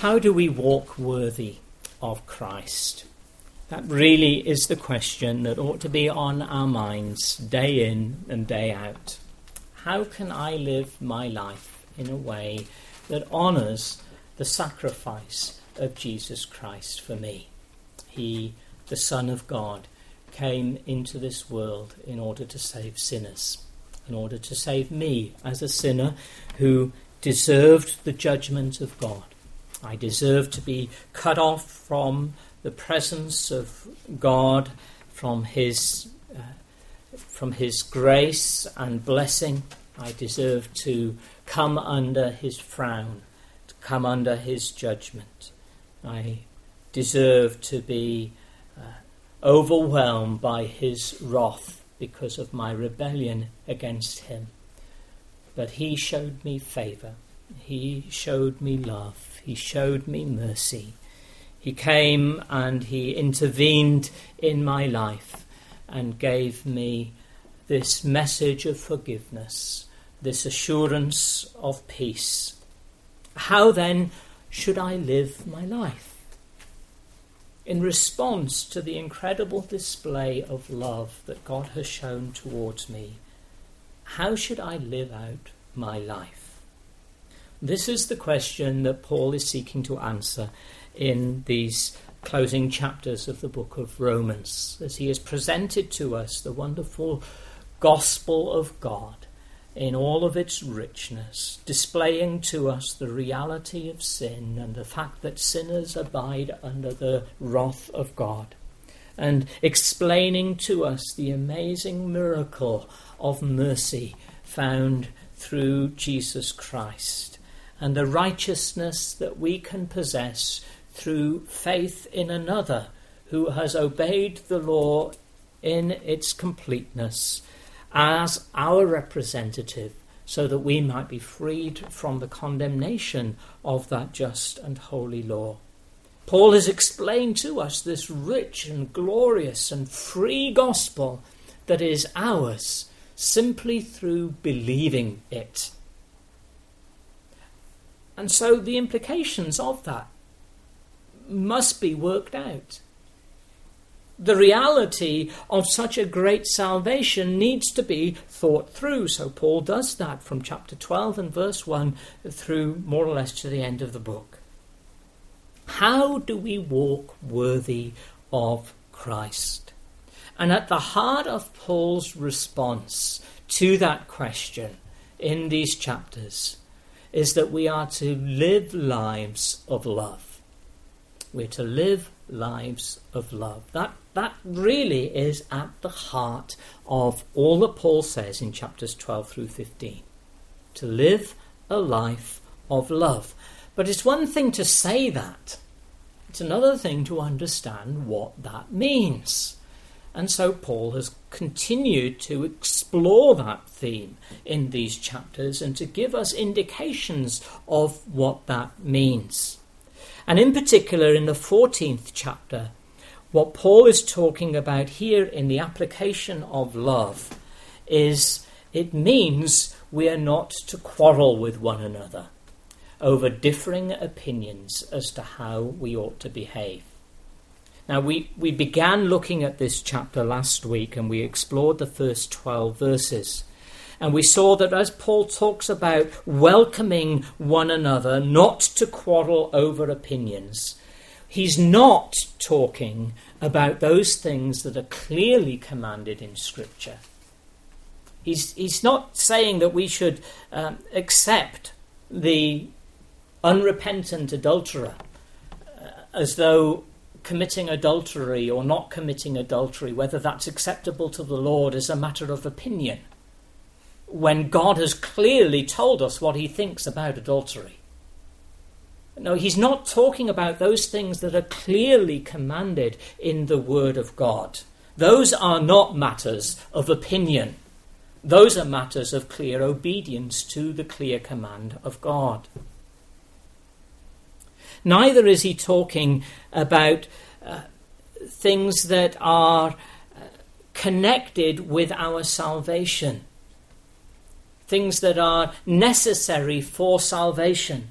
How do we walk worthy of Christ? That really is the question that ought to be on our minds day in and day out. How can I live my life in a way that honours the sacrifice of Jesus Christ for me? He, the Son of God, came into this world in order to save sinners, in order to save me as a sinner who deserved the judgment of God. I deserve to be cut off from the presence of God, from his grace and blessing. I deserve to come under his frown, to come under his judgment. I deserve to be overwhelmed by his wrath because of my rebellion against him. But he showed me favour. He showed me love. He showed me mercy. He came and he intervened in my life and gave me this message of forgiveness, this assurance of peace. How then should I live my life? In response to the incredible display of love that God has shown towards me, how should I live out my life? This is the question that Paul is seeking to answer in these closing chapters of the book of Romans, as he has presented to us the wonderful gospel of God in all of its richness, displaying to us the reality of sin and the fact that sinners abide under the wrath of God, and explaining to us the amazing miracle of mercy found through Jesus Christ, and the righteousness that we can possess through faith in another who has obeyed the law in its completeness as our representative, so that we might be freed from the condemnation of that just and holy law. Paul has explained to us this rich and glorious and free gospel that is ours simply through believing it. And so the implications of that must be worked out. The reality of such a great salvation needs to be thought through. So Paul does that from chapter 12 and verse 1 through more or less to the end of the book. How do we walk worthy of Christ? And at the heart of Paul's response to that question in these chapters is that we are to live lives of love. We're to live lives of love. That really is at the heart of all that Paul says in chapters 12 through 15. To live a life of love. But it's one thing to say that. It's another thing to understand what that means. And so Paul has continued to explore that theme in these chapters and to give us indications of what that means. And in particular, in the 14th chapter, what Paul is talking about here in the application of love is it means we are not to quarrel with one another over differing opinions as to how we ought to behave. Now, we began looking at this chapter last week and we explored the first 12 verses. And we saw that as Paul talks about welcoming one another, not to quarrel over opinions, he's not talking about those things that are clearly commanded in Scripture. He's not saying that we should accept the unrepentant adulterer as though committing adultery or not committing adultery, whether that's acceptable to the Lord, is a matter of opinion, when God has clearly told us what he thinks about adultery. No, he's not talking about those things that are clearly commanded in the Word of God. Those are not matters of opinion. Those are matters of clear obedience to the clear command of God. Neither is he talking about things that are connected with our salvation, things that are necessary for salvation,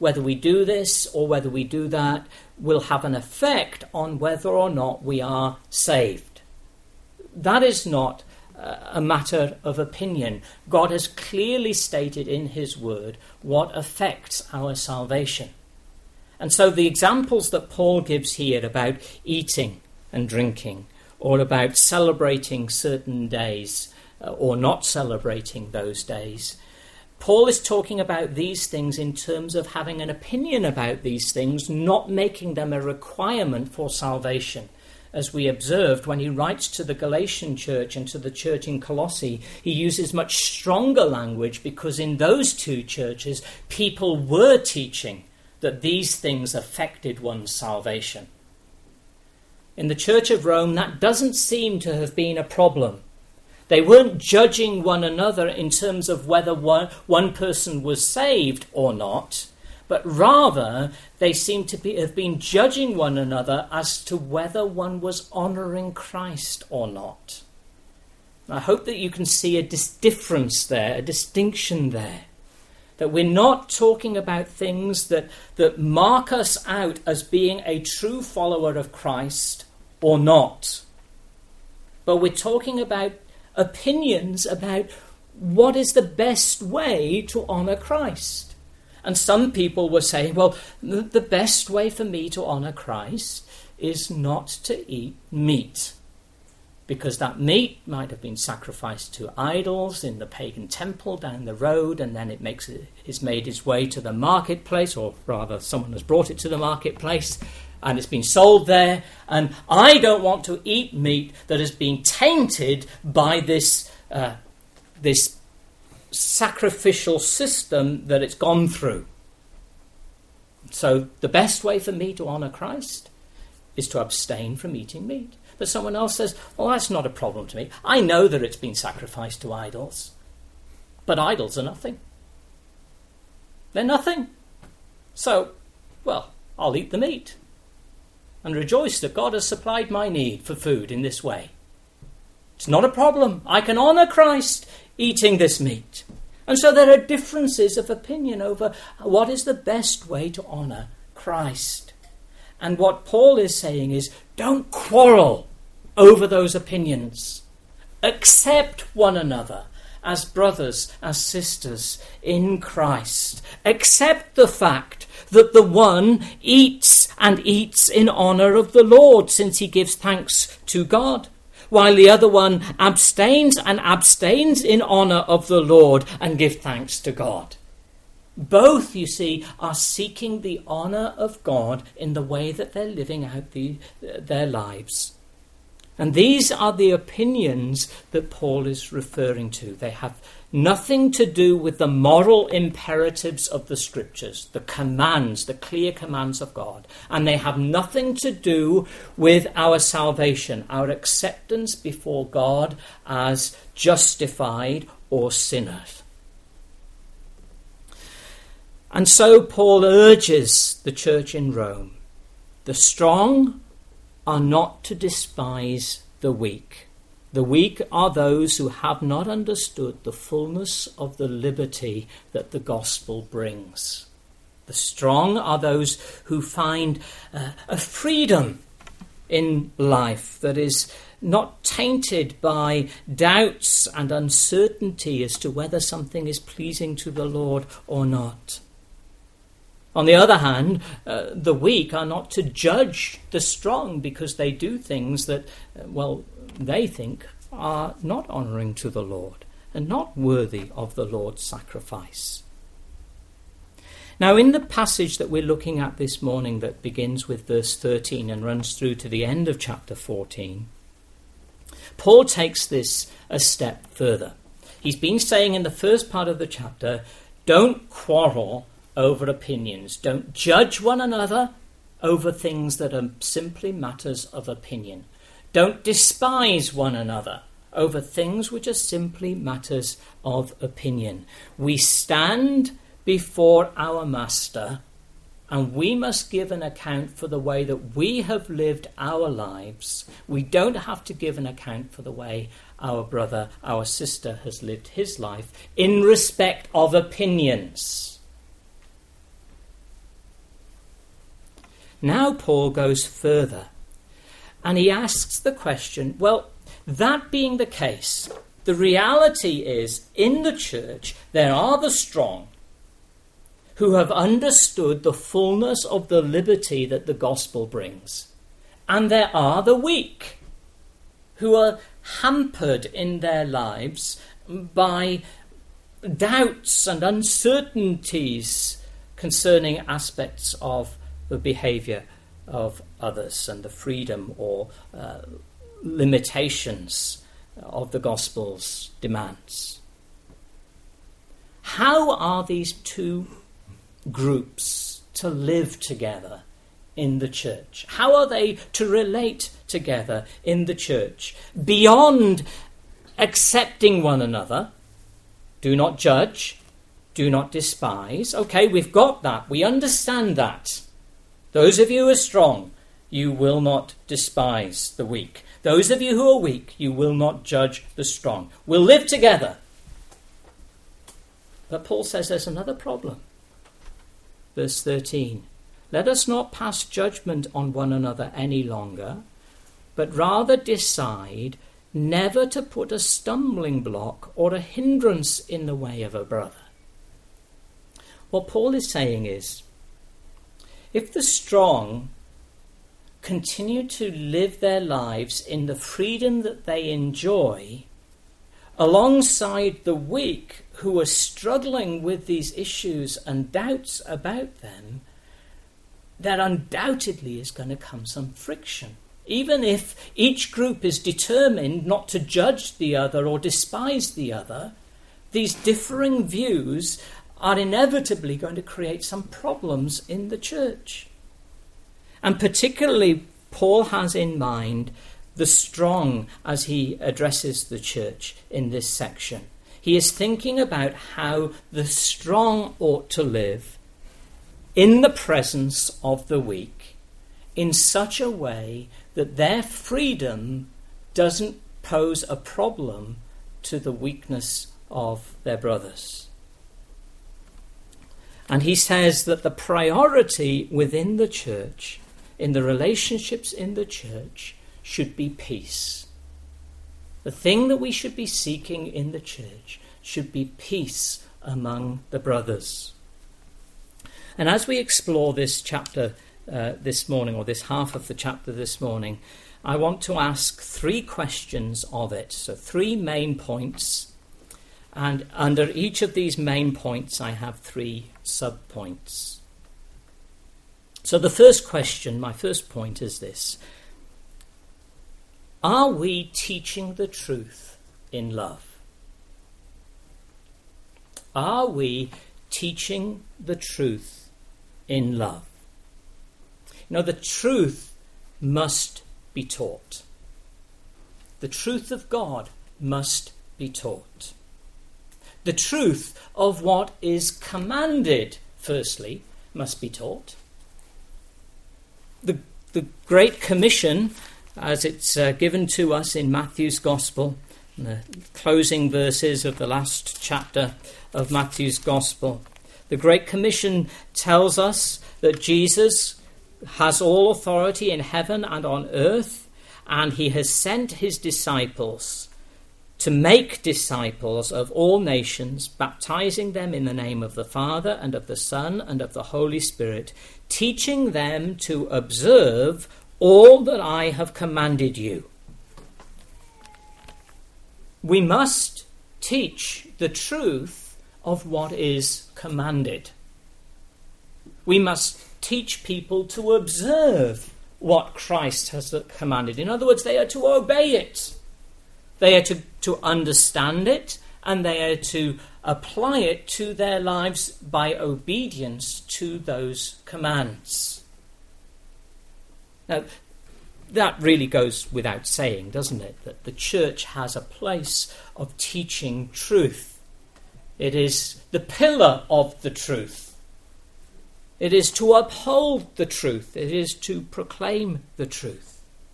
whether we do this or whether we do that, will have an effect on whether or not we are saved. That is not a matter of opinion. God has clearly stated in his word what affects our salvation. And so the examples that Paul gives here about eating and drinking, or about celebrating certain days, or not celebrating those days, Paul is talking about these things in terms of having an opinion about these things, not making them a requirement for salvation. As we observed when he writes to the Galatian church and to the church in Colossae, he uses much stronger language because in those two churches, people were teaching that these things affected one's salvation. In the Church of Rome, that doesn't seem to have been a problem. They weren't judging one another in terms of whether one person was saved or not, but rather they seem to have been judging one another as to whether one was honouring Christ or not. I hope that you can see a difference there, a distinction there. That we're not talking about things that mark us out as being a true follower of Christ or not. But we're talking about opinions about what is the best way to honour Christ. And some people were saying, well, the best way for me to honour Christ is not to eat meat, because that meat might have been sacrificed to idols in the pagan temple down the road, and then it's made its way to the marketplace, or rather someone has brought it to the marketplace, and it's been sold there, and I don't want to eat meat that has been tainted by this sacrificial system that it's gone through. So the best way for me to honour Christ is to abstain from eating meat. But someone else says, well, that's not a problem to me. I know that it's been sacrificed to idols, but idols are nothing. They're nothing. So, well, I'll eat the meat and rejoice that God has supplied my need for food in this way. It's not a problem. I can honour Christ eating this meat. And so there are differences of opinion over what is the best way to honour Christ. And what Paul is saying is, don't quarrel over those opinions. Accept one another as brothers, as sisters in Christ. Accept the fact that the one eats and eats in honour of the Lord, since he gives thanks to God, while the other one abstains and abstains in honour of the Lord and gives thanks to God. Both, you see, are seeking the honour of God in the way that they're living out their lives. And these are the opinions that Paul is referring to. They have nothing to do with the moral imperatives of the Scriptures, the commands, the clear commands of God. And they have nothing to do with our salvation, our acceptance before God as justified or sinners. And so Paul urges the church in Rome, the strong are not to despise the weak. The weak are those who have not understood the fullness of the liberty that the gospel brings. The strong are those who find a freedom in life that is not tainted by doubts and uncertainty as to whether something is pleasing to the Lord or not. On the other hand, the weak are not to judge the strong because they do things that, they think are not honouring to the Lord and not worthy of the Lord's sacrifice. Now, in the passage that we're looking at this morning that begins with verse 13 and runs through to the end of chapter 14, Paul takes this a step further. He's been saying in the first part of the chapter, don't quarrel over opinions. Don't judge one another over things that are simply matters of opinion. Don't despise one another over things which are simply matters of opinion. We stand before our Master, and we must give an account for the way that we have lived our lives. We don't have to give an account for the way our brother, our sister has lived his life in respect of opinions. Now Paul goes further, and he asks the question, well, that being the case, the reality is, in the church, there are the strong who have understood the fullness of the liberty that the gospel brings. And there are the weak who are hampered in their lives by doubts and uncertainties concerning aspects of the behaviour of others and the freedom or limitations of the gospel's demands. How are these two groups to live together in the church? How are they to relate together in the church beyond accepting one another? Do not judge, do not despise. Okay, we've got that, we understand that. Those of you who are strong, you will not despise the weak. Those of you who are weak, you will not judge the strong. We'll live together. But Paul says there's another problem. Verse 13, let us not pass judgment on one another any longer, but rather decide never to put a stumbling block or a hindrance in the way of a brother. What Paul is saying is, if the strong continue to live their lives in the freedom that they enjoy, alongside the weak who are struggling with these issues and doubts about them, there undoubtedly is going to come some friction. Even if each group is determined not to judge the other or despise the other, these differing views are inevitably going to create some problems in the church. And particularly, Paul has in mind the strong as he addresses the church in this section. He is thinking about how the strong ought to live in the presence of the weak in such a way that their freedom doesn't pose a problem to the weakness of their brothers. And he says that the priority within the church, in the relationships in the church, should be peace. The thing that we should be seeking in the church should be peace among the brothers. And as we explore this chapter this morning, or this half of the chapter this morning, I want to ask 3 questions of it. So 3 main points. And under each of these main points, I have 3 sub-points. So the first question, my first point is this. Are we teaching the truth in love? Are we teaching the truth in love? You know, the truth must be taught. The truth of God must be taught. The truth of what is commanded, firstly, must be taught. The Great Commission, as it's given to us in Matthew's Gospel, in the closing verses of the last chapter of Matthew's Gospel, the Great Commission tells us that Jesus has all authority in heaven and on earth, and he has sent his disciples to make disciples of all nations, baptizing them in the name of the Father and of the Son and of the Holy Spirit, teaching them to observe all that I have commanded you. We must teach the truth of what is commanded. We must teach people to observe what Christ has commanded. In other words, they are to obey it. They are to understand it, and they are to apply it to their lives by obedience to those commands. Now, that really goes without saying, doesn't it? That the church has a place of teaching truth. It is the pillar of the truth. It is to uphold the truth. It is to proclaim the truth.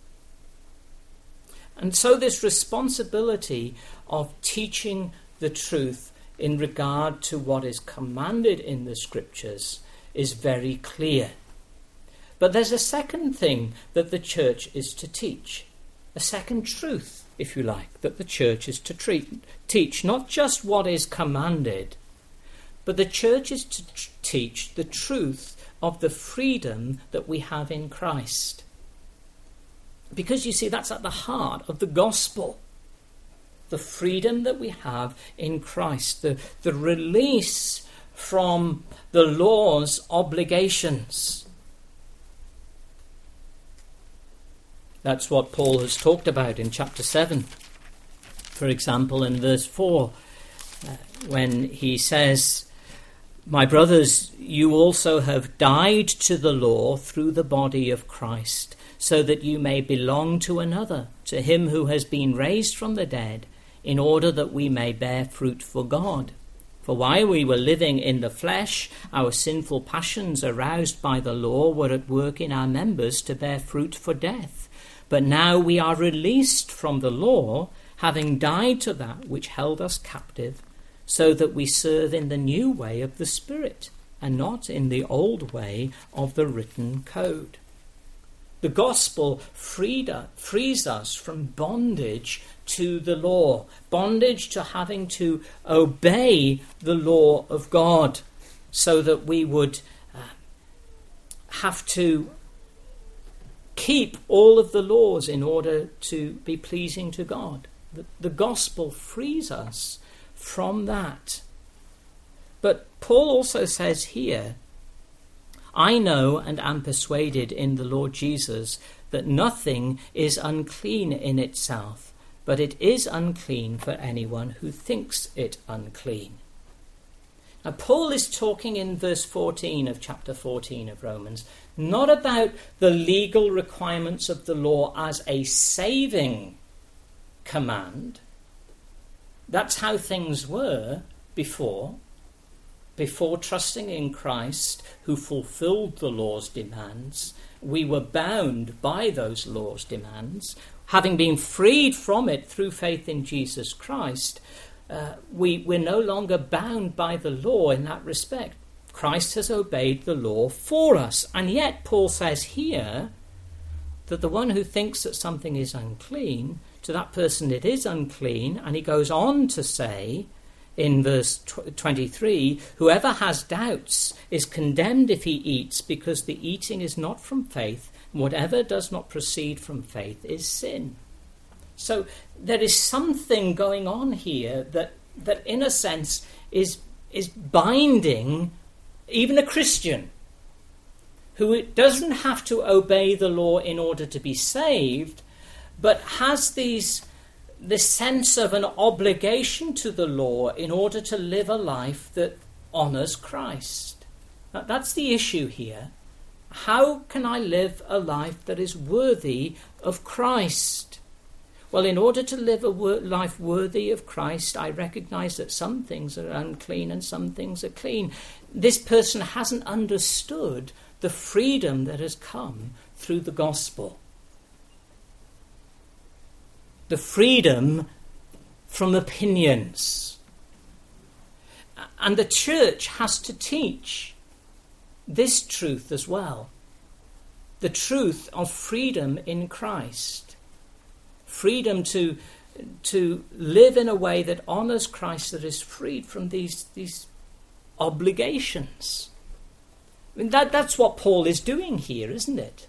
And so this responsibility of teaching the truth in regard to what is commanded in the Scriptures is very clear. But there's a second thing that the church is to teach, a second truth, if you like, that the church is to teach, not just what is commanded, but the church is to teach the truth of the freedom that we have in Christ. Because you see, that's at the heart of the gospel. The freedom that we have in Christ, the release from the law's obligations. That's what Paul has talked about in chapter 7. For example, in verse 4, when he says, "My brothers, you also have died to the law through the body of Christ, so that you may belong to another, to him who has been raised from the dead, in order that we may bear fruit for God. For while we were living in the flesh, our sinful passions aroused by the law were at work in our members to bear fruit for death. But now we are released from the law, having died to that which held us captive, so that we serve in the new way of the Spirit, and not in the old way of the written code." The gospel frees us from bondage to the law, bondage to having to obey the law of God, so that we would have to keep all of the laws in order to be pleasing to God. The gospel frees us from that. But Paul also says here, "I know and am persuaded in the Lord Jesus that nothing is unclean in itself, but it is unclean for anyone who thinks it unclean." Now, Paul is talking in verse 14 of chapter 14 of Romans, not about the legal requirements of the law as a saving command. That's how things were before trusting in Christ, who fulfilled the law's demands. We were bound by those law's demands. Having been freed from it through faith in Jesus Christ, we're no longer bound by the law in that respect. Christ has obeyed the law for us. And yet Paul says here that the one who thinks that something is unclean, to that person it is unclean. And he goes on to say in verse 23, "Whoever has doubts is condemned if he eats, because the eating is not from faith. Whatever does not proceed from faith is sin." So there is something going on here that in a sense is binding even a Christian who doesn't have to obey the law in order to be saved, but has this sense of an obligation to the law in order to live a life that honours Christ. Now, that's the issue here. How can I live a life that is worthy of Christ? Well, in order to live a life worthy of Christ, I recognise that some things are unclean and some things are clean. This person hasn't understood the freedom that has come through the gospel. The freedom from opinions. And the church has to teach this truth as well. The truth of freedom in Christ. Freedom to live in a way that honours Christ, that is freed from these obligations. I mean, that's what Paul is doing here, isn't it?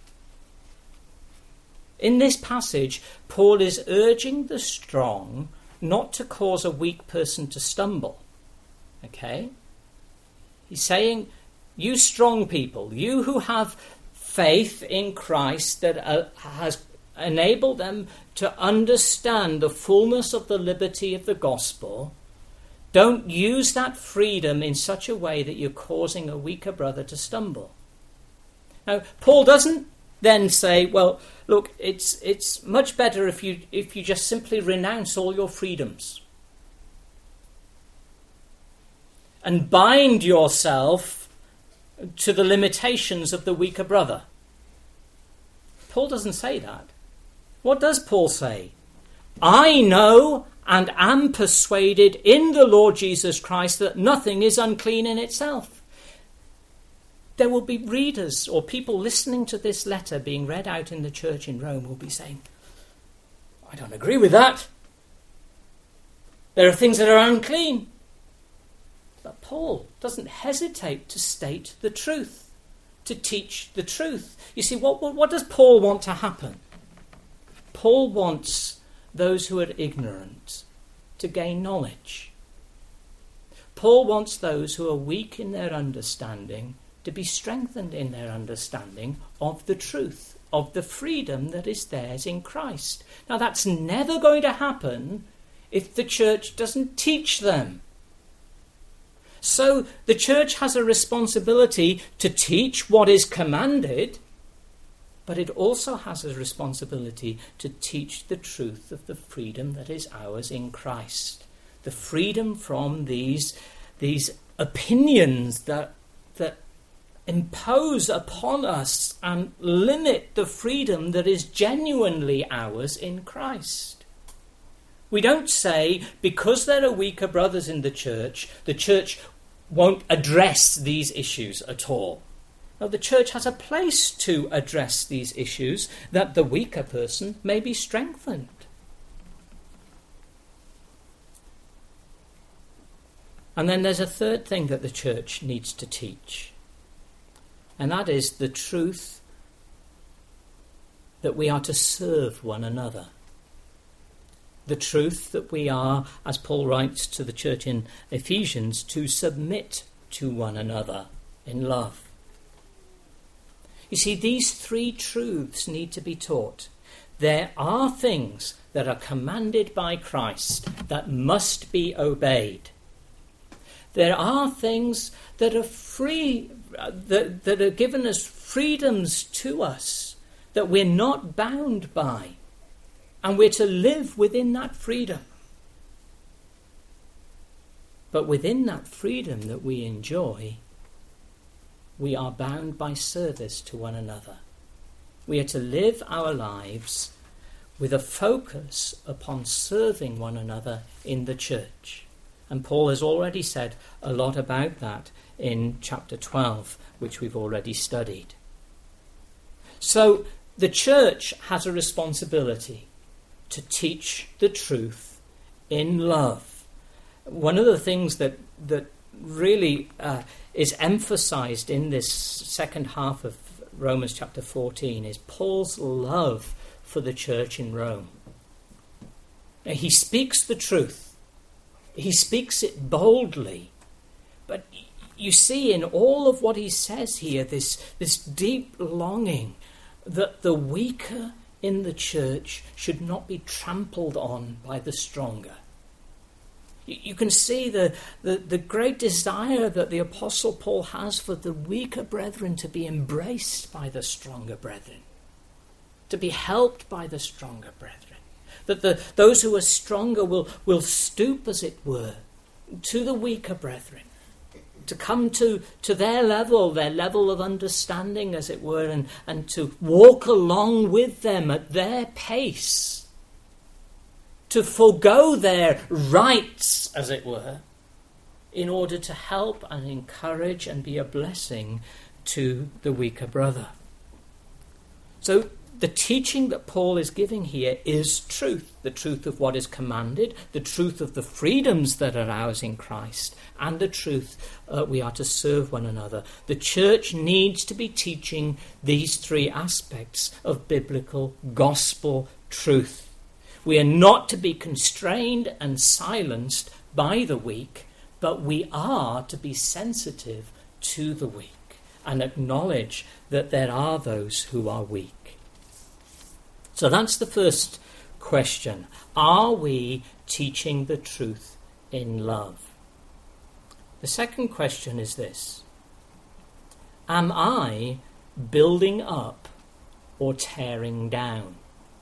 In this passage, Paul is urging the strong not to cause a weak person to stumble. Okay? He's saying, you strong people, you who have faith in Christ that has enabled them to understand the fullness of the liberty of the gospel, don't use that freedom in such a way that you're causing a weaker brother to stumble. Now, Paul doesn't then say, well, look, it's much better if you just simply renounce all your freedoms and bind yourself to the limitations of the weaker brother. Paul doesn't say that. What does Paul say? I know and am persuaded in the Lord Jesus Christ that nothing is unclean in itself. there will be readers or people listening to this letter being read out in the church in Rome will be saying, I don't agree with that. There are things that are unclean. But Paul doesn't hesitate to state the truth, to teach the truth. You see, what does Paul want to happen? Paul wants those who are ignorant to gain knowledge. Paul wants those who are weak in their understanding to be strengthened in their understanding of the truth, of the freedom that is theirs in Christ. Now, that's never going to happen if the church doesn't teach them. So the church has a responsibility to teach what is commanded, but it also has a responsibility to teach the truth of the freedom that is ours in Christ. The freedom from these opinions that impose upon us and limit the freedom that is genuinely ours in Christ. We don't say, because there are weaker brothers in the church won't address these issues at all. No, the church has a place to address these issues, that the weaker person may be strengthened. And then there's a third thing that the church needs to teach, and that is the truth that we are to serve one another. The truth that we are, as Paul writes to the church in Ephesians, to submit to one another in love. You see, these three truths need to be taught. There are things that are commanded by Christ that must be obeyed. There are things that are free, that are given as freedoms to us, that we're not bound by. And we're to live within that freedom. But within that freedom that we enjoy, we are bound by service to one another. We are to live our lives with a focus upon serving one another in the church. And Paul has already said a lot about that in chapter 12, which we've already studied. So the church has a responsibility to teach the truth in love. One of the things that really is emphasized in this second half of Romans chapter 14 is Paul's love for the church in Rome. Now, he speaks the truth. He speaks it boldly. But you see in all of what he says here, this deep longing that the weaker in the church should not be trampled on by the stronger. You can see the great desire that the Apostle Paul has for the weaker brethren to be embraced by the stronger brethren, to be helped by the stronger brethren, that those who are stronger will stoop, as it were, to the weaker brethren, to come to their level of understanding, as it were, and to walk along with them at their pace, to forego their rights, as it were, in order to help and encourage and be a blessing to the weaker brother. So the teaching that Paul is giving here is truth, the truth of what is commanded, the truth of the freedoms that are ours in Christ, and the truth we are to serve one another. The church needs to be teaching these three aspects of biblical gospel truth. We are not to be constrained and silenced by the weak, but we are to be sensitive to the weak and acknowledge that there are those who are weak. So that's the first question. Are we teaching the truth in love? The second question is this. Am I building up or tearing down?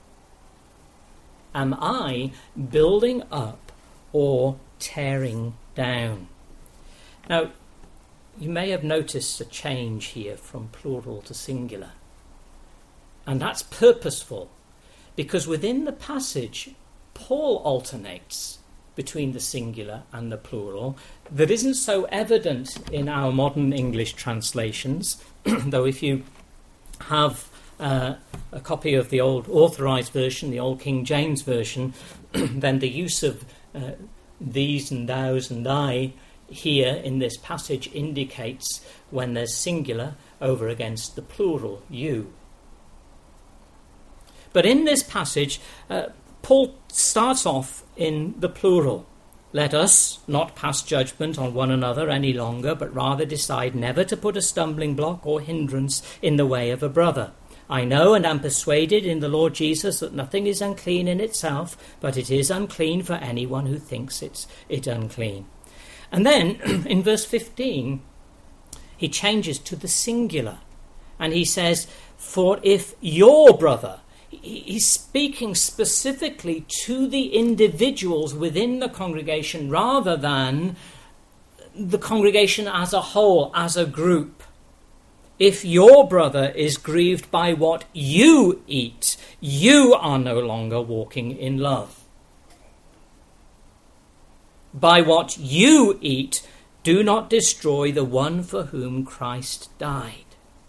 Am I building up or tearing down? Now, you may have noticed a change here from plural to singular. And that's purposeful, because within the passage, Paul alternates between the singular and the plural that isn't so evident in our modern English translations, though if you have a copy of the old authorised version, the old King James version, then the use of these and thous and thy here in this passage indicates when there's singular over against the plural, you. But in this passage, Paul starts off in the plural. Let us not pass judgment on one another any longer, but rather decide never to put a stumbling block or hindrance in the way of a brother. I know and am persuaded in the Lord Jesus that nothing is unclean in itself, but it is unclean for anyone who thinks it unclean. And then in verse 15, he changes to the singular, and he says, for if your brother... He's speaking specifically to the individuals within the congregation rather than the congregation as a whole, as a group. If your brother is grieved by what you eat, you are no longer walking in love. By what you eat, do not destroy the one for whom Christ died.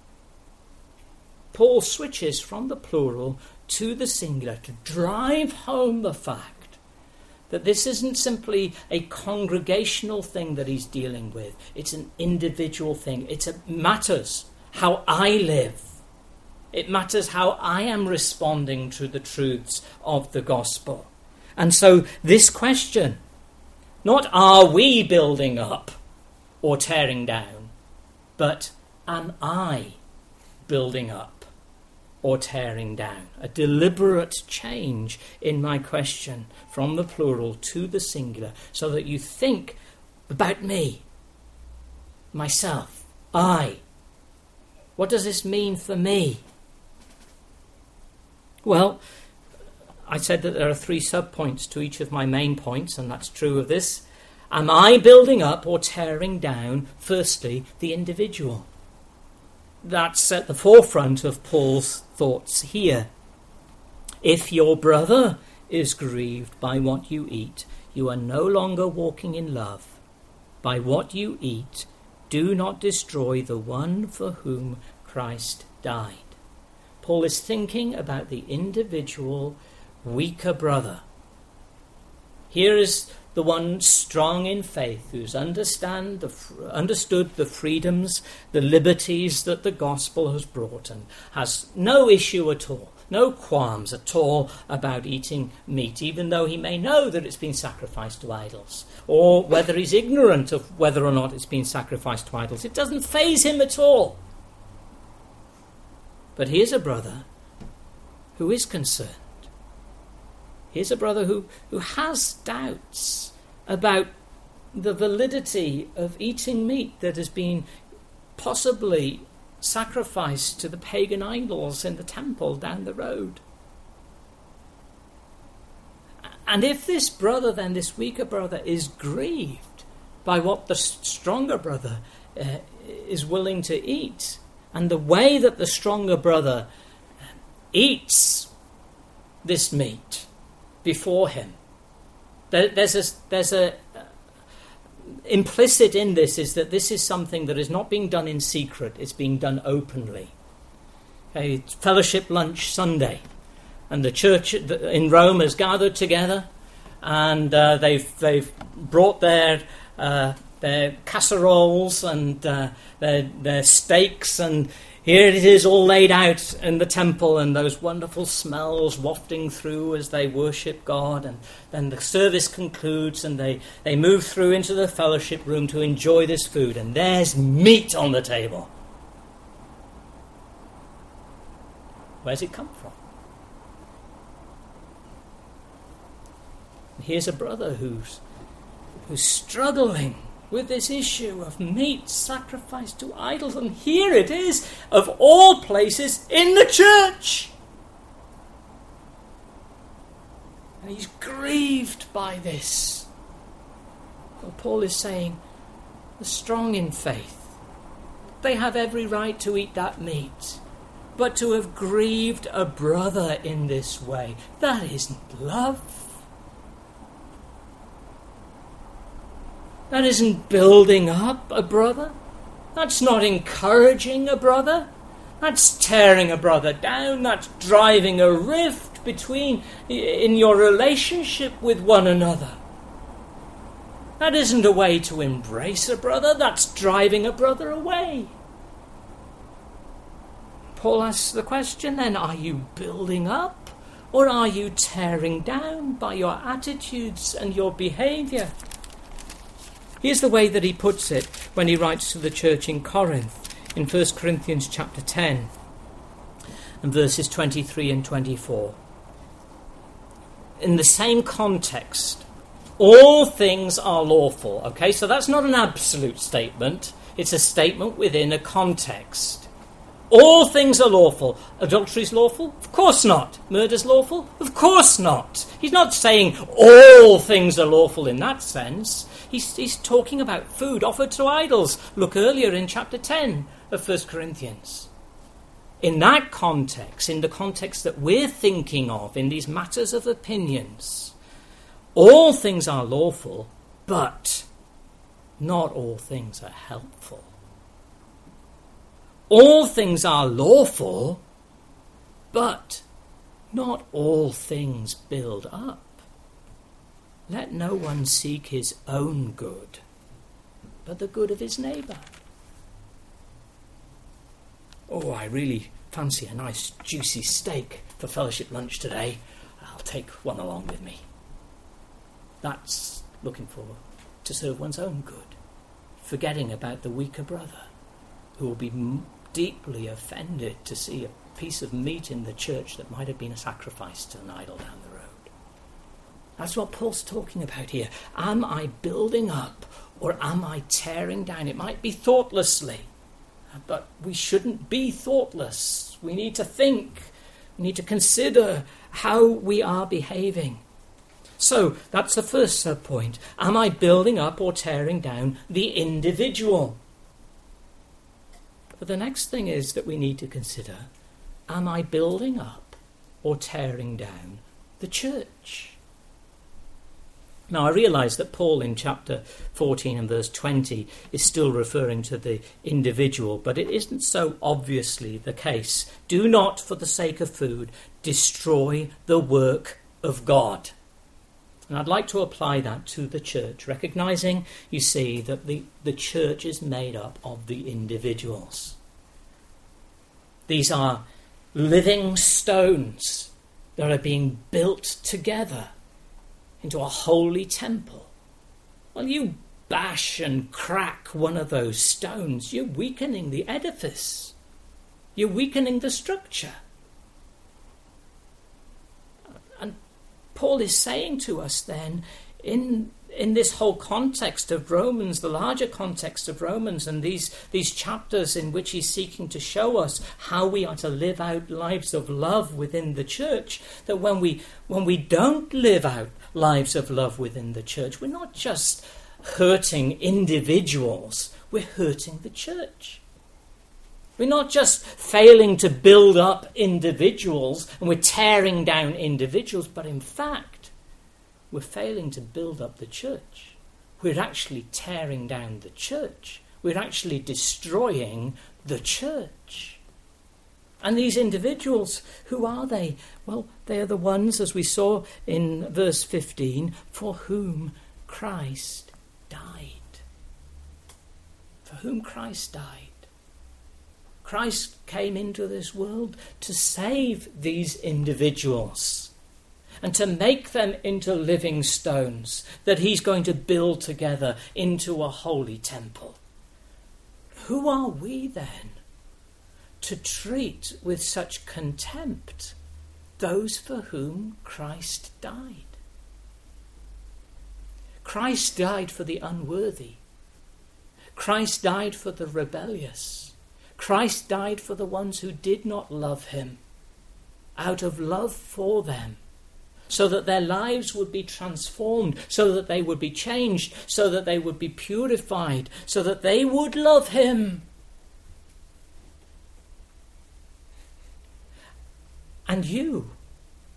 Paul switches from the plural to the singular to drive home the fact that this isn't simply a congregational thing that he's dealing with. It's an individual thing. It matters how I live. It matters how I am responding to the truths of the gospel. And so this question, not are we building up or tearing down, but am I building up or tearing down? A deliberate change in my question from the plural to the singular, so that you think about me, myself, I. What does this mean for me? Well, I said that there are 3 subpoints to each of my main points, and that's true of this. Am I building up or tearing down, firstly, the individual? That's at the forefront of Paul's thoughts here. If your brother is grieved by what you eat, you are no longer walking in love. By what you eat, do not destroy the one for whom Christ died. Paul is thinking about the individual, weaker brother. Here is the one strong in faith who's understood the freedoms, the liberties that the gospel has brought, and has no issue at all, no qualms at all about eating meat, even though he may know that it's been sacrificed to idols, or whether he's ignorant of whether or not it's been sacrificed to idols. It doesn't faze him at all. But here's a brother who is concerned. Here's a brother who has doubts about the validity of eating meat that has been possibly sacrificed to the pagan idols in the temple down the road. And if this brother, then this weaker brother, is grieved by what the stronger brother is willing to eat, and the way that the stronger brother eats this meat before him, there's a implicit in this is that this is something that is not being done in secret, it's being done openly. A fellowship lunch Sunday, and the church in Rome has gathered together, and they've brought their casseroles and their steaks, and here it is all laid out in the temple, and those wonderful smells wafting through as they worship God. And then the service concludes, and they move through into the fellowship room to enjoy this food, and there's meat on the table. Where's it come from? And here's a brother who's struggling with this issue of meat sacrificed to idols, and here it is, of all places, in the church. And he's grieved by this. Well, Paul is saying, the strong in faith, they have every right to eat that meat, but to have grieved a brother in this way, that isn't love. That isn't building up a brother. That's not encouraging a brother. That's tearing a brother down. That's driving a rift in your relationship with one another. That isn't a way to embrace a brother. That's driving a brother away. Paul asks the question then, are you building up or are you tearing down by your attitudes and your behaviour? Here's the way that he puts it when he writes to the church in Corinth in 1 Corinthians chapter 10 and verses 23 and 24. In the same context, all things are lawful. Okay, so that's not an absolute statement. It's a statement within a context. All things are lawful. Adultery's lawful? Of course not. Murder's lawful? Of course not. He's not saying all things are lawful in that sense. He's talking about food offered to idols. Look earlier in chapter 10 of 1 Corinthians. In that context, in the context that we're thinking of, in these matters of opinions, all things are lawful, but not all things are helpful. All things are lawful, but not all things build up. Let no one seek his own good, but the good of his neighbour. Oh, I really fancy a nice juicy steak for fellowship lunch today. I'll take one along with me. That's looking forward to serve one's own good, forgetting about the weaker brother who will be deeply offended to see a piece of meat in the church that might have been a sacrifice to an idol down the road. That's what Paul's talking about here. Am I building up or am I tearing down? It might be thoughtlessly, but we shouldn't be thoughtless. We need to think. We need to consider how we are behaving. So that's the first sub-point. Am I building up or tearing down the individual? But the next thing is that we need to consider, am I building up or tearing down the church? Now, I realise that Paul in chapter 14 and verse 20 is still referring to the individual, but it isn't so obviously the case. Do not, for the sake of food, destroy the work of God. And I'd like to apply that to the church, recognising, you see, that the church is made up of the individuals. These are living stones that are being built together into a holy temple. Well, you bash and crack one of those stones, you're weakening the edifice. You're weakening the structure. And Paul is saying to us then, in this whole context of Romans, the larger context of Romans, and these chapters in which he's seeking to show us how we are to live out lives of love within the church, that when we don't live out lives of love within the church, we're not just hurting individuals, we're hurting the church. We're not just failing to build up individuals and we're tearing down individuals, but in fact, we're failing to build up the church. We're actually tearing down the church. We're actually destroying the church. And these individuals, who are they? Well, they are the ones, as we saw in verse 15, for whom Christ died. For whom Christ died. Christ came into this world to save these individuals and to make them into living stones that he's going to build together into a holy temple. Who are we then to treat with such contempt those for whom Christ died? Christ died for the unworthy. Christ died for the rebellious. Christ died for the ones who did not love him, out of love for them, so that their lives would be transformed, so that they would be changed, so that they would be purified, so that they would love him. And you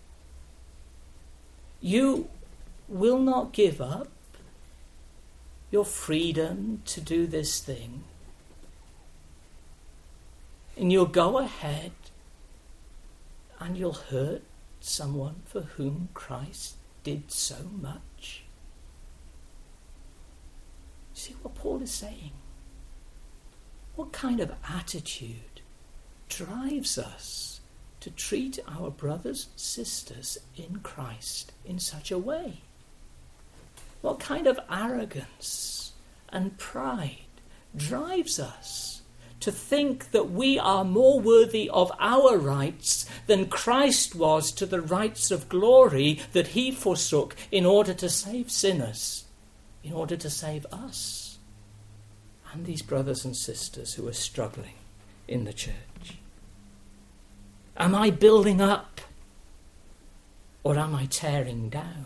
will not give up your freedom to do this thing. And you'll go ahead and you'll hurt someone for whom Christ did so much. See what Paul is saying? What kind of attitude drives us to treat our brothers and sisters in Christ in such a way? What kind of arrogance and pride drives us to think that we are more worthy of our rights than Christ was to the rights of glory that he forsook in order to save sinners, in order to save us and these brothers and sisters who are struggling in the church? Am I building up or am I tearing down?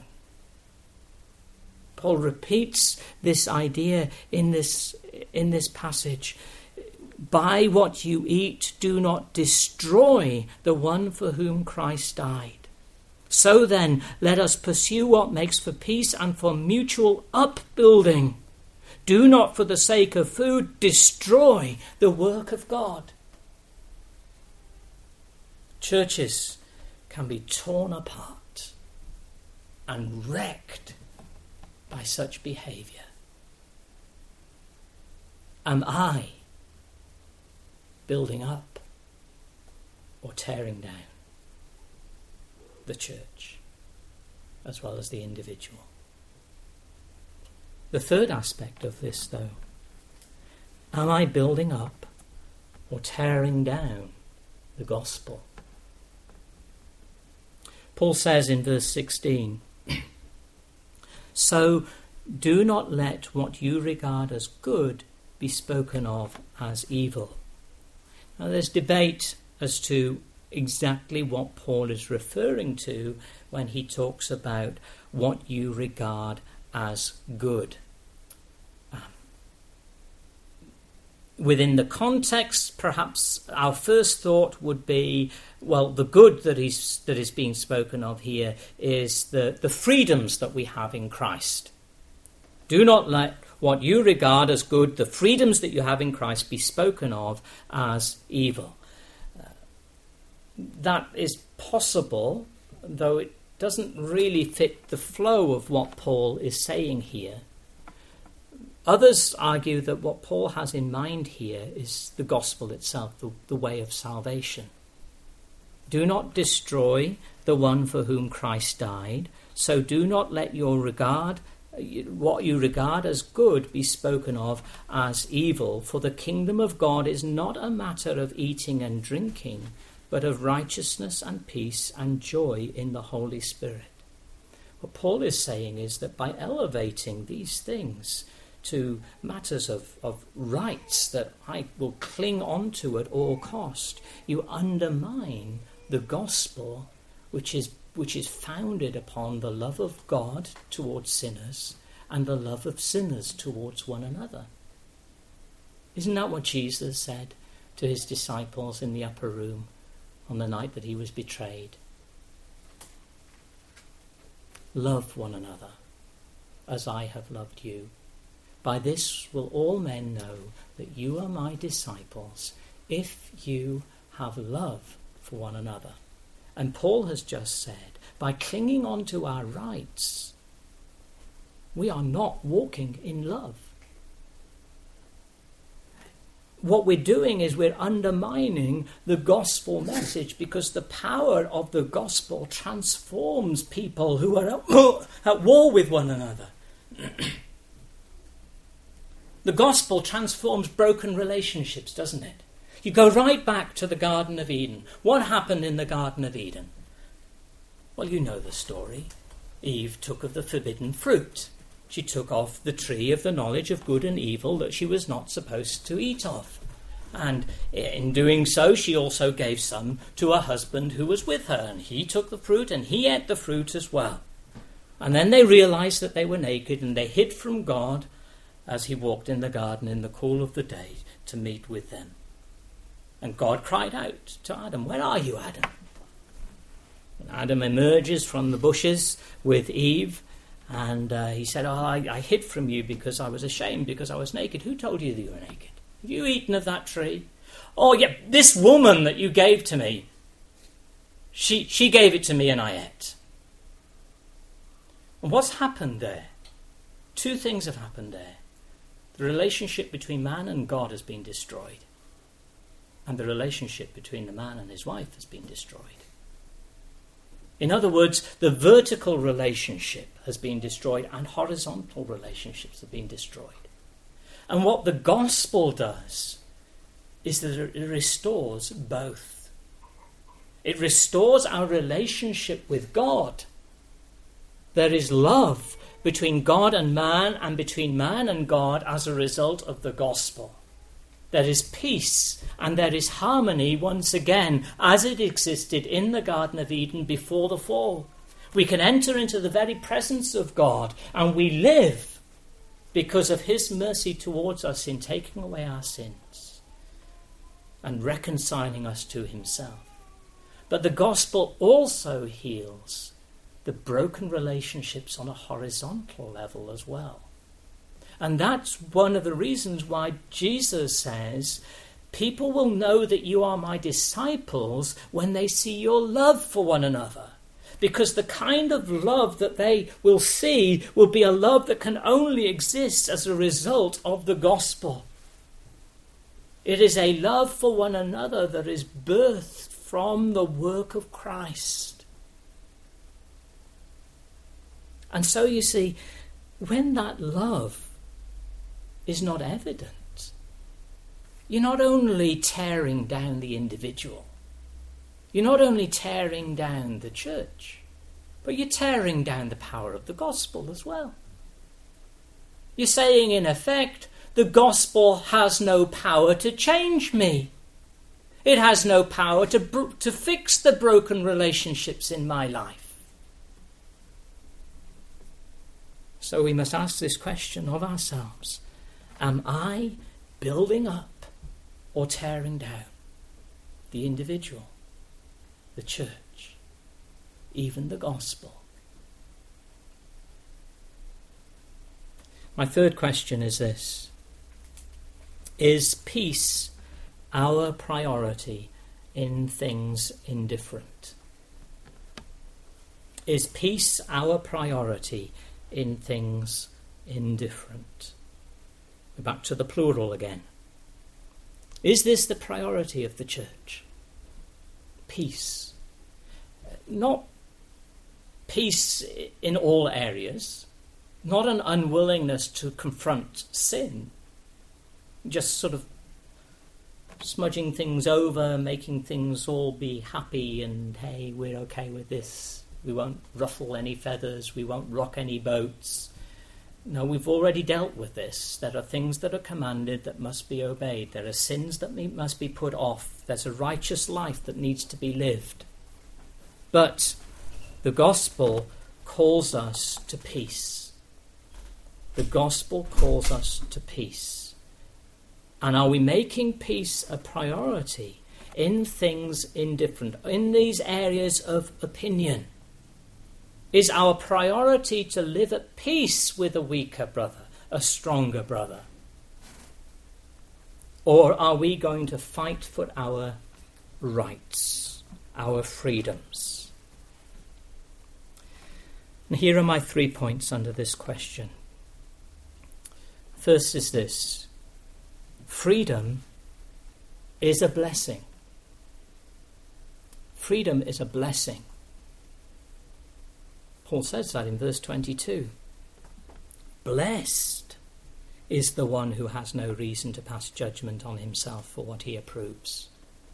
Paul repeats this idea in this passage. By what you eat, do not destroy the one for whom Christ died. So then, let us pursue what makes for peace and for mutual upbuilding. Do not, for the sake of food, destroy the work of God. Churches can be torn apart and wrecked by such behaviour. Am I building up or tearing down the church as well as the individual? The third aspect of this, though, am I building up or tearing down the gospel? Paul says in verse 16, so do not let what you regard as good be spoken of as evil. Now there's debate as to exactly what Paul is referring to when he talks about what you regard as good. Within the context, perhaps our first thought would be, well, the good that is being spoken of here is the freedoms that we have in Christ. Do not let what you regard as good, the freedoms that you have in Christ, be spoken of as evil. That is possible, though it doesn't really fit the flow of what Paul is saying here. Others argue that what Paul has in mind here is the gospel itself, the way of salvation. Do not destroy the one for whom Christ died, so do not let what you regard as good be spoken of as evil, for the kingdom of God is not a matter of eating and drinking, but of righteousness and peace and joy in the Holy Spirit. What Paul is saying is that by elevating these things to matters of rights that I will cling on to at all cost, you undermine the gospel, which is founded upon the love of God towards sinners and the love of sinners towards one another. Isn't that what Jesus said to his disciples in the upper room on the night that he was betrayed? Love one another as I have loved you. By this will all men know that you are my disciples, if you have love for one another. And Paul has just said, by clinging on to our rights, we are not walking in love. What we're doing is we're undermining the gospel message, because the power of the gospel transforms people who are at war with one another. The gospel transforms broken relationships, doesn't it? You go right back to the Garden of Eden. What happened in the Garden of Eden? Well, you know the story. Eve took of the forbidden fruit. She took off the tree of the knowledge of good and evil that she was not supposed to eat of. And in doing so, she also gave some to her husband who was with her. And he took the fruit and he ate the fruit as well. And then they realized that they were naked and they hid from God as he walked in the garden in the cool of the day to meet with them. And God cried out to Adam, "Where are you, Adam?" And Adam emerges from the bushes with Eve, And he said, I hid from you because I was ashamed, because I was naked. Who told you that you were naked? Have you eaten of that tree? Oh, yeah, this woman that you gave to me, she gave it to me and I ate. And what's happened there? Two things have happened there. The relationship between man and God has been destroyed. And the relationship between the man and his wife has been destroyed. In other words, the vertical relationship has been destroyed and horizontal relationships have been destroyed. And what the gospel does is that it restores both. It restores our relationship with God. There is love between God and man and between man and God as a result of the gospel. There is peace and there is harmony once again as it existed in the Garden of Eden before the fall. We can enter into the very presence of God and we live because of his mercy towards us in taking away our sins and reconciling us to himself. But the gospel also heals the broken relationships on a horizontal level as well. And that's one of the reasons why Jesus says, people will know that you are my disciples when they see your love for one another. Because the kind of love that they will see will be a love that can only exist as a result of the gospel. It is a love for one another that is birthed from the work of Christ. And so you see, when that love is not evident, you're not only tearing down the individual, you're not only tearing down the church, but you're tearing down the power of the gospel as well. You're saying, in effect, the gospel has no power to change me. It has no power to fix the broken relationships in my life. So we must ask this question of ourselves. Am I building up or tearing down the individual, the church, even the gospel? My third question is this. Is peace our priority in things indifferent? Is peace our priority in things indifferent? Back to the plural again. Is this the priority of the church? Peace. Not peace in all areas, not an unwillingness to confront sin, just sort of smudging things over, making things all be happy and, hey, we're okay with this. We won't ruffle any feathers, we won't rock any boats. No, we've already dealt with this. There are things that are commanded that must be obeyed. There are sins that must be put off. There's a righteous life that needs to be lived. But the gospel calls us to peace. The gospel calls us to peace. And are we making peace a priority in things indifferent, in these areas of opinion? Is our priority to live at peace with a weaker brother, a stronger brother? Or are we going to fight for our rights, our freedoms? And here are my 3 points under this question. First is this. Freedom is a blessing. Freedom is a blessing. Paul says that in verse 22. Blessed is the one who has no reason to pass judgment on himself for what he approves.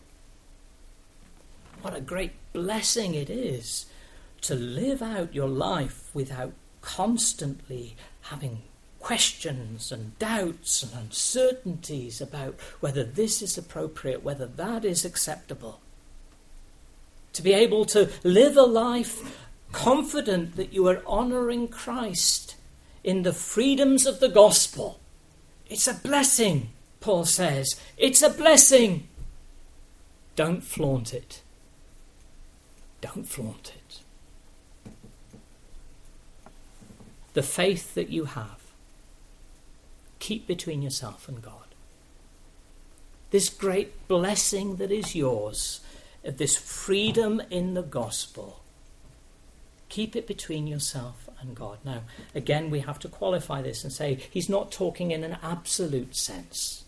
What a great blessing it is to live out your life without constantly having questions and doubts and uncertainties about whether this is appropriate, whether that is acceptable. To be able to live a life confident that you are honouring Christ in the freedoms of the gospel. It's a blessing, Paul says. It's a blessing. Don't flaunt it. Don't flaunt it. the faith that you have, keep between yourself and God. This great blessing that is yours, of this freedom in the gospel, keep it between yourself and God. Now, again, we have to qualify this and say he's not talking in an absolute sense.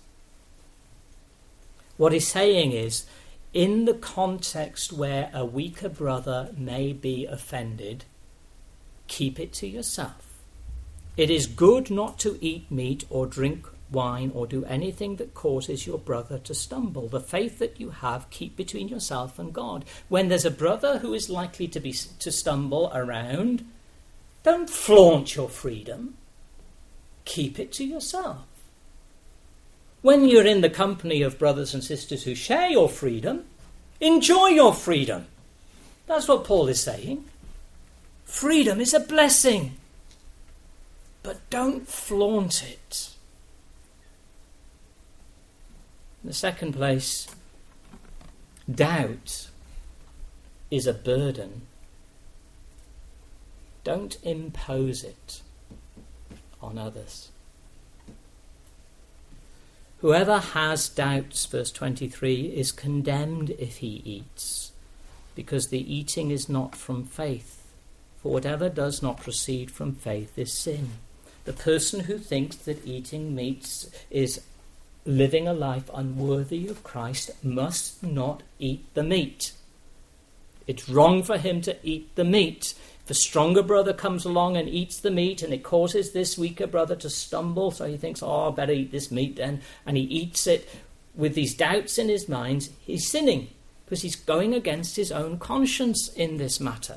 What he's saying is, in the context where a weaker brother may be offended, keep it to yourself. It is good not to eat meat or drink wine or do anything that causes your brother to stumble. The faith that you have, keep between yourself and God. When there's a brother who is likely to stumble around, don't flaunt your freedom. Keep it to yourself. When you're in the company of brothers and sisters who share your freedom, enjoy your freedom. That's what Paul is saying. Freedom is a blessing, but don't flaunt it. In the second place, doubt is a burden. Don't impose it on others. Whoever has doubts, verse 23, is condemned if he eats, because the eating is not from faith. For whatever does not proceed from faith is sin. The person who thinks that eating meat is living a life unworthy of Christ must not eat the meat. It's wrong for him to eat the meat. If a stronger brother comes along and eats the meat and it causes this weaker brother to stumble, so he thinks, I better eat this meat then, and he eats it with these doubts in his mind, he's sinning because he's going against his own conscience in this matter.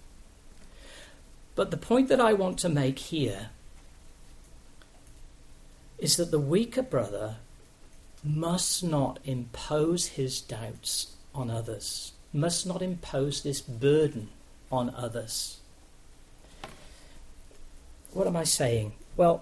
But the point that I want to make here is that the weaker brother must not impose his doubts on others, must not impose this burden on others. What am I saying? Well,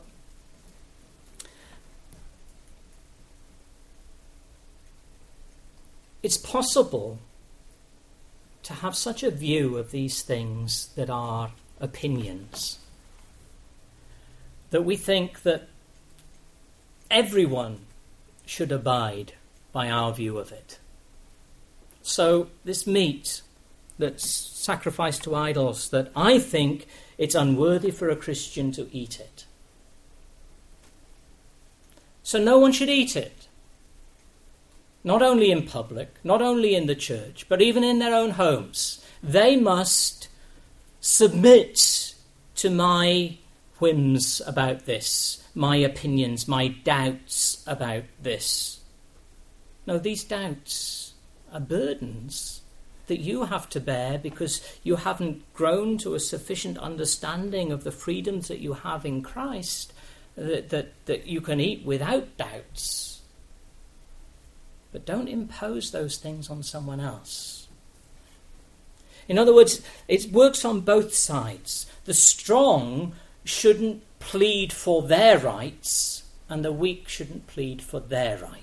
it's possible to have such a view of these things that are opinions, that we think that everyone should abide by our view of it. So this meat that's sacrificed to idols, that I think it's unworthy for a Christian to eat it. So no one should eat it. Not only in public, not only in the church, but even in their own homes. They must submit to my whims about this, my opinions, my doubts about this. No, these doubts are burdens that you have to bear because you haven't grown to a sufficient understanding of the freedoms that you have in Christ that you can eat without doubts. But don't impose those things on someone else. In other words, it works on both sides. The strong shouldn't plead for their rights, and the weak shouldn't plead for their rights.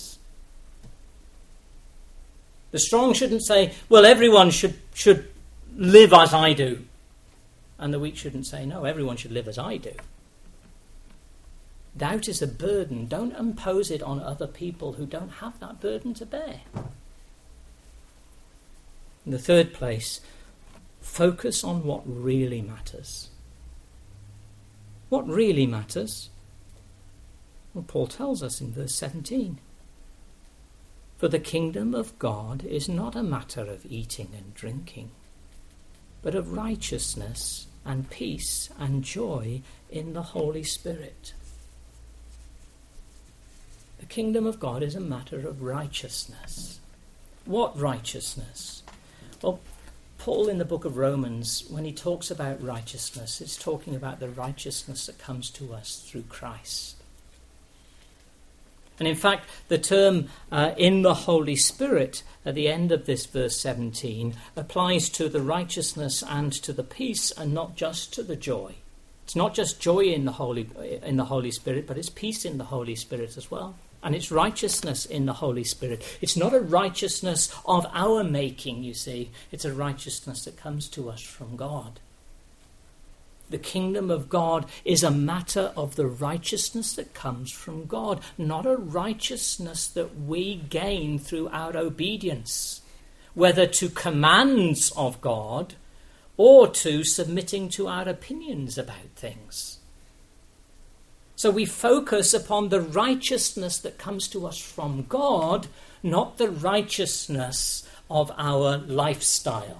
The strong shouldn't say, well, everyone should live as I do. And the weak shouldn't say, no, everyone should live as I do. Doubt is a burden. Don't impose it on other people who don't have that burden to bear. In the third place, focus on what really matters. What really matters? Well, Paul tells us in verse 17. For the kingdom of God is not a matter of eating and drinking, but of righteousness and peace and joy in the Holy Spirit. The kingdom of God is a matter of righteousness. What righteousness? Well, Paul in the book of Romans, when he talks about righteousness, it's talking about the righteousness that comes to us through Christ. And in fact, the term in the Holy Spirit at the end of this verse 17 applies to the righteousness and to the peace and not just to the joy. It's not just joy in the Holy Spirit, but it's peace in the Holy Spirit as well. And it's righteousness in the Holy Spirit. It's not a righteousness of our making, you see. It's a righteousness that comes to us from God. The kingdom of God is a matter of the righteousness that comes from God, not a righteousness that we gain through our obedience, whether to commands of God or to submitting to our opinions about things. So we focus upon the righteousness that comes to us from God, not the righteousness of our lifestyle.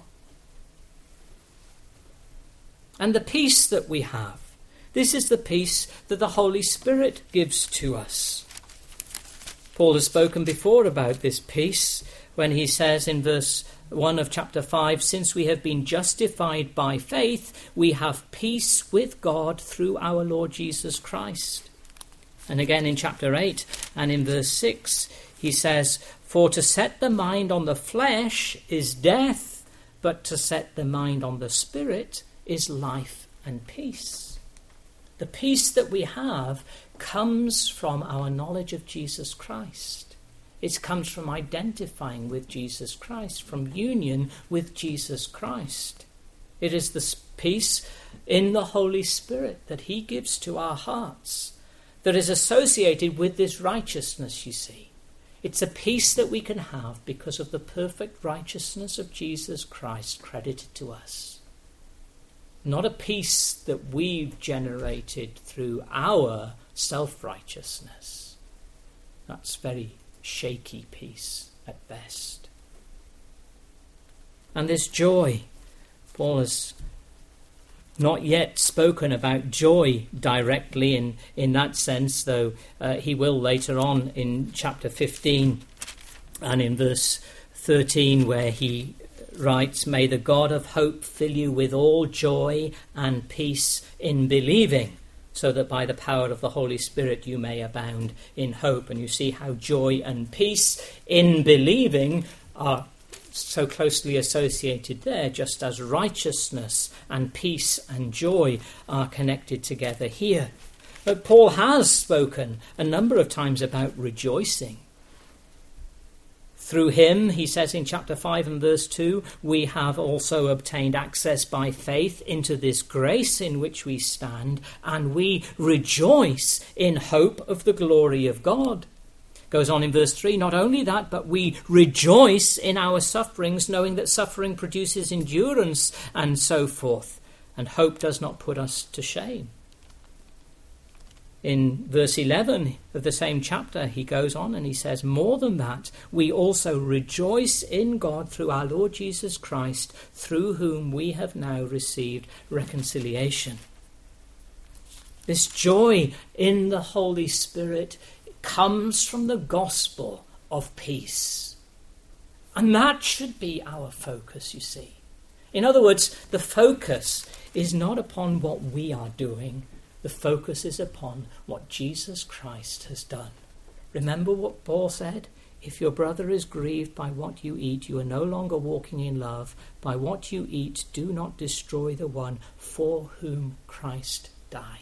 And the peace that we have, this is the peace that the Holy Spirit gives to us. Paul has spoken before about this peace when he says in verse 1 of chapter 5, since we have been justified by faith, we have peace with God through our Lord Jesus Christ. And again in chapter 8 and in verse 6, he says, for to set the mind on the flesh is death, but to set the mind on the Spirit is life and peace. The peace that we have comes from our knowledge of Jesus Christ. It comes from identifying with Jesus Christ, from union with Jesus Christ. It is the peace in the Holy Spirit that he gives to our hearts that is associated with this righteousness, you see. It's a peace that we can have because of the perfect righteousness of Jesus Christ credited to us. Not a peace that we've generated through our self-righteousness. That's very shaky peace at best. And this joy, Paul has not yet spoken about joy directly in that sense, though he will later on in chapter 15 and in verse 13, where he writes, may the God of hope fill you with all joy and peace in believing, so that by the power of the Holy Spirit you may abound in hope. And you see how joy and peace in believing are so closely associated there, just as righteousness and peace and joy are connected together here. But Paul has spoken a number of times about rejoicing. Through him, he says in chapter 5 and verse 2, we have also obtained access by faith into this grace in which we stand, and we rejoice in hope of the glory of God. Goes on in verse 3, not only that, but we rejoice in our sufferings, knowing that suffering produces endurance, and so forth. And hope does not put us to shame. In verse 11 of the same chapter, he goes on and he says, more than that, we also rejoice in God through our Lord Jesus Christ, through whom we have now received reconciliation. This joy in the Holy Spirit comes from the gospel of peace. And that should be our focus, you see. In other words, the focus is not upon what we are doing. The focus is upon what Jesus Christ has done. Remember what Paul said? If your brother is grieved by what you eat, you are no longer walking in love. By what you eat, do not destroy the one for whom Christ died.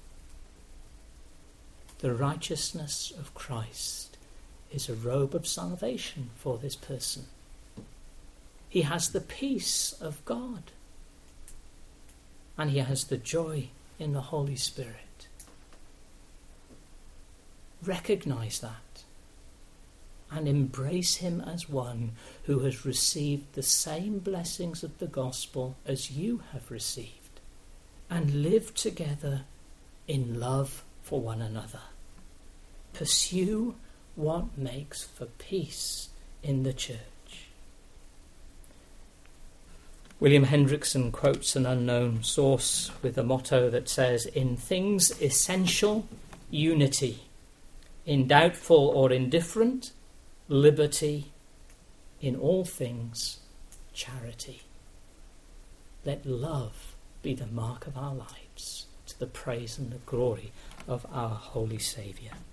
The righteousness of Christ is a robe of salvation for this person. He has the peace of God. And he has the joy in the Holy Spirit. Recognize that and embrace him as one who has received the same blessings of the gospel as you have received, and live together in love for one another. Pursue what makes for peace in the church. William Hendrickson quotes an unknown source with a motto that says, in things essential, unity. In doubtful or indifferent, liberty. In all things, charity. Let love be the mark of our lives, to the praise and the glory of our Holy Saviour.